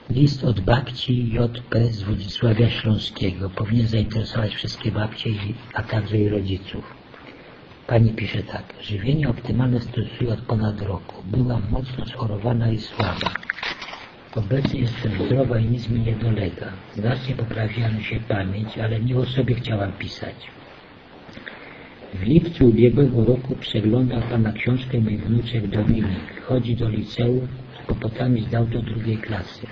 List od babci J.P. z Wodzisławia Śląskiego. Powinien zainteresować wszystkie babcie, a także i rodziców. Pani pisze tak. Żywienie optymalne stosuję od ponad roku. Byłam mocno schorowana i słaba. Obecnie jestem zdrowa i nic mi nie dolega. Znacznie poprawiła mi się pamięć, ale nie o sobie chciałam pisać. W lipcu ubiegłego roku przeglądał Pana książkę mój wnuczek Dominik. Chodzi do liceum, z kłopotami zdał do 2. klasy.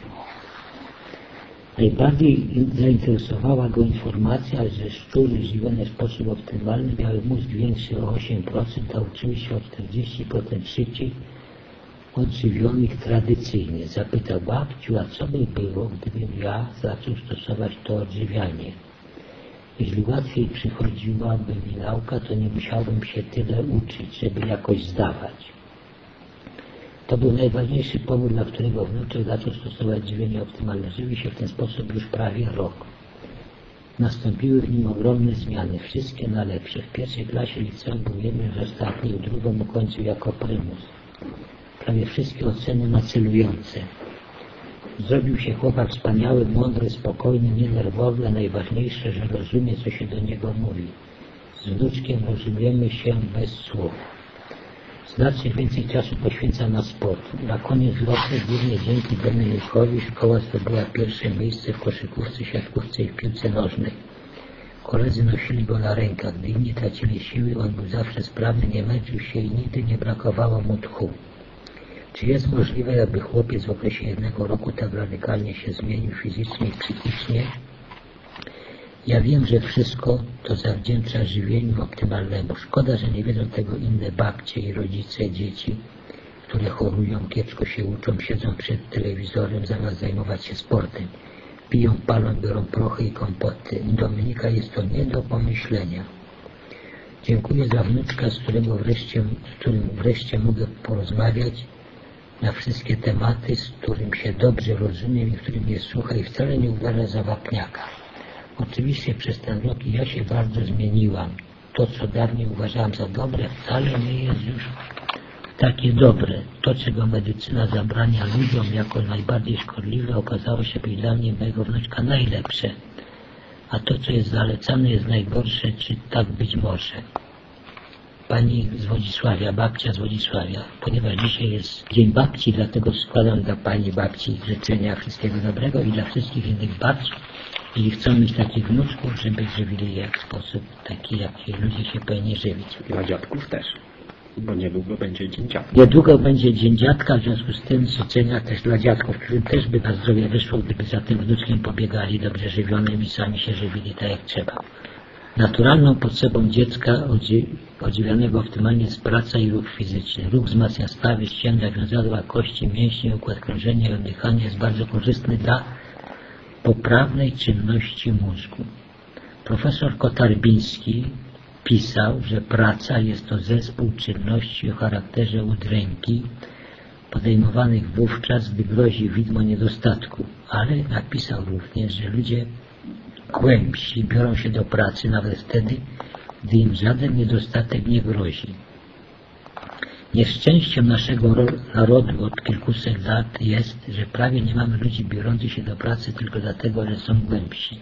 Najbardziej zainteresowała go informacja, że szczury żywione w sposób optymalny miały mózg większy o 8%, a uczyły się o 40% szybciej od żywionych tradycyjnie. Zapytał babciu, a co by było, gdybym ja zaczął stosować to odżywianie? Jeśli łatwiej przychodziłaby mi nauka, to nie musiałbym się tyle uczyć, żeby jakoś zdawać. To był najważniejszy powód, dla którego wnuczek zaczął stosować żywienie optymalne. Żywi się w ten sposób już prawie rok. Nastąpiły w nim ogromne zmiany, wszystkie na lepsze. W 1. klasie liceum był jednym z ostatnich, w 2. ukończył jako prymus. Prawie wszystkie oceny nacelujące. Zrobił się chłopak wspaniały, mądry, spokojny, nienerwowy, a najważniejsze, że rozumie, co się do niego mówi. Z wnuczkiem rozumiemy się bez słów. Znacznie więcej czasu poświęca na sport. Na koniec roku, głównie dzięki Dominikowi, szkoła zdobyła pierwsze miejsce w koszykówce, siatkówce i w piłce nożnej. Koledzy nosili go na rękach. Gdy inni tracili siły, on był zawsze sprawny, nie męczył się i nigdy nie brakowało mu tchu. Czy jest możliwe, aby chłopiec w okresie 1 roku tak radykalnie się zmienił fizycznie i psychicznie? Ja wiem, że wszystko to zawdzięcza żywieniu optymalnemu. Szkoda, że nie wiedzą tego inne babcie i rodzice dzieci, które chorują, kiepsko się uczą, siedzą przed telewizorem zamiast zajmować się sportem. Piją, palą, biorą prochy i kompoty. Dominika jest to nie do pomyślenia. Dziękuję za wnuczka, z którym wreszcie mogę porozmawiać na wszystkie tematy, z którym się dobrze rozumiem i którym mnie słucha i wcale nie uważa za wapniaka. Oczywiście przez ten rok ja się bardzo zmieniłam. To, co dawniej uważałam za dobre, wcale nie jest już takie dobre. To, czego medycyna zabrania ludziom jako najbardziej szkodliwe, okazało się być dla mnie, mojego wnuczka, najlepsze. A to, co jest zalecane, jest najgorsze, czy tak być może. Pani z Wodzisławia, babcia z Wodzisławia, ponieważ dzisiaj jest Dzień Babci, dlatego składam dla Pani babci życzenia wszystkiego dobrego i dla wszystkich innych babci. I chcą mieć takich wnuczków, żeby żywili je w sposób taki, jaki ludzie się powinni żywić. Dla dziadków też, bo niedługo będzie Dzień Dziadka. Niedługo będzie Dzień Dziadka, w związku z tym życzenia też dla dziadków, którym też by na zdrowie wyszło, gdyby za tym wnuczkiem pobiegali dobrze żywionymi, sami się żywili tak jak trzeba. Naturalną potrzebą dziecka odżywianego optymalnie jest praca i ruch fizyczny. Ruch wzmacnia stawy, ścięgna, wiązadła, kości, mięśnie, układ krążenia i oddychania, jest bardzo korzystny dla poprawnej czynności mózgu. Profesor Kotarbiński pisał, że praca jest to zespół czynności o charakterze udręki, podejmowanych wówczas, gdy grozi widmo niedostatku, ale napisał również, że ludzie głębsi biorą się do pracy nawet wtedy, gdy im żaden niedostatek nie grozi. Nieszczęściem naszego narodu od kilkuset lat jest, że prawie nie mamy ludzi biorących się do pracy tylko dlatego, że są głębsi.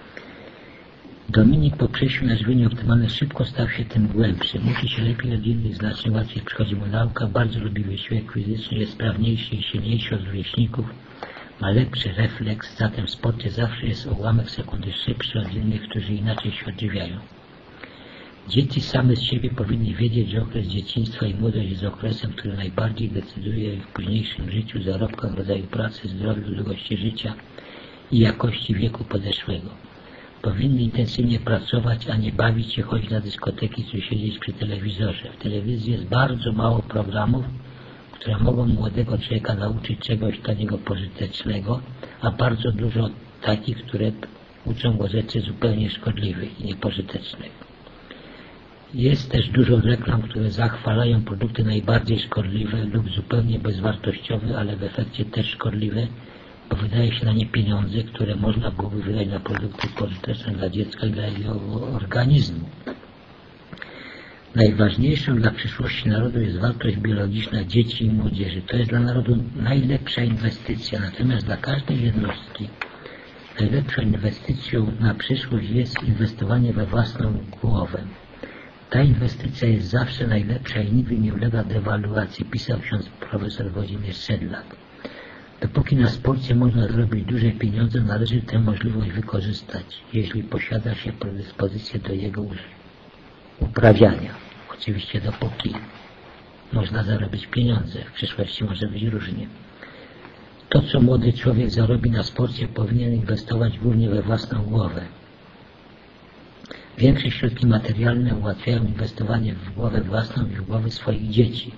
Dominik po przejściu na żywienie optymalne szybko stał się tym głębszym. Uczy się lepiej od innych, znacznie łatwiej przychodzi mu nauka, bardzo lubi wysiłek fizyczny, jest sprawniejszy i silniejszy od rówieśników, ma lepszy refleks, zatem w sporcie zawsze jest o ułamek sekundy szybszy od innych, którzy inaczej się odżywiają. Dzieci same z siebie powinny wiedzieć, że okres dzieciństwa i młodość jest okresem, który najbardziej decyduje o ich późniejszym życiu, zarobkach, rodzaju pracy, zdrowiu, długości życia i jakości wieku podeszłego. Powinny intensywnie pracować, a nie bawić się, chodzić na dyskoteki czy siedzieć przy telewizorze. W telewizji jest bardzo mało programów, które mogą młodego człowieka nauczyć czegoś dla niego pożytecznego, a bardzo dużo takich, które uczą go rzeczy zupełnie szkodliwych i niepożytecznych. Jest też dużo reklam, które zachwalają produkty najbardziej szkodliwe lub zupełnie bezwartościowe, ale w efekcie też szkodliwe, bo wydaje się na nie pieniądze, które można byłoby wydać na produkty pożyteczne dla dziecka i dla jego organizmu. Najważniejszą dla przyszłości narodu jest wartość biologiczna dzieci i młodzieży. To jest dla narodu najlepsza inwestycja, natomiast dla każdej jednostki najlepszą inwestycją na przyszłość jest inwestowanie we własną głowę. Ta inwestycja jest zawsze najlepsza i nigdy nie ulega dewaluacji, pisał ksiądz profesor Włodzimierz Sedlak. Dopóki na sporcie można zarobić duże pieniądze, należy tę możliwość wykorzystać, jeśli posiada się predyspozycję do jego uprawiania. Oczywiście dopóki można zarobić pieniądze, w przyszłości może być różnie. To, co młody człowiek zarobi na sporcie, powinien inwestować głównie we własną głowę. Większe środki materialne ułatwiają inwestowanie w głowę własną i w głowy swoich dzieci.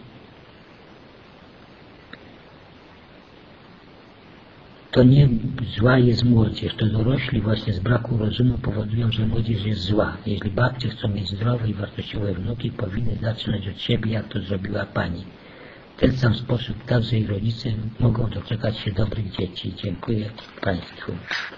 To nie zła jest młodzież, to dorośli właśnie z braku rozumu powodują, że młodzież jest zła. Jeśli babcie chcą mieć zdrowe i wartościowe wnuki, powinny zaczynać od siebie, jak to zrobiła pani. W ten sam sposób także i rodzice mogą doczekać się dobrych dzieci. Dziękuję Państwu.